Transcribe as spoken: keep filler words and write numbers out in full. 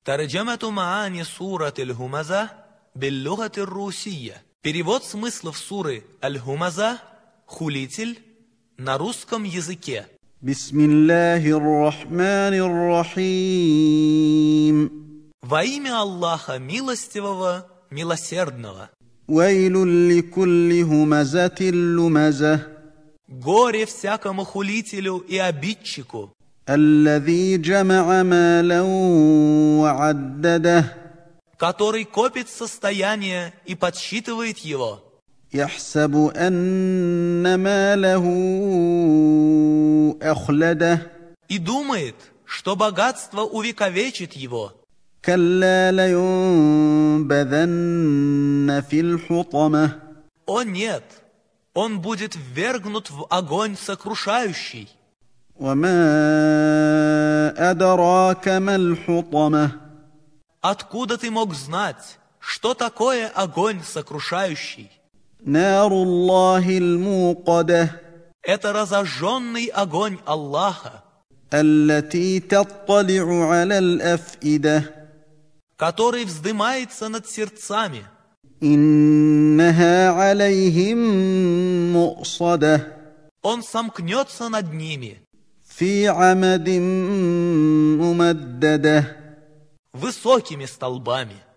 ترجمة معاني سورة الهمزة باللغة الروسية. Перевод смыслов суры Аль-Хумаза, хулитель, на русском языке. بسم الله الرحمن الرحيم. Во имя Аллаха Милостивого, Милосердного. ويل لكل همزة لمزة. Горе всякому хулителю и обидчику, الذي جمع مالا وعدده. который копит состояние и подсчитывает его, يحسب أن ماله أخلده. и думает, что богатство увековечит его. كلا لينبذن في الحطمة. О нет, он будет ввергнут в огонь сокрушающий. وما أدراك ما الحطمة. Откуда ты мог знать, что такое огонь сокрушающий? نار الله الموقدة. Это разожженный огонь Аллаха, التي تطلع على الأفئدة. который вздымается над сердцами. إنها عليهم مؤصدة. Он сомкнется над ними في عمد ممددة. высокими столбами.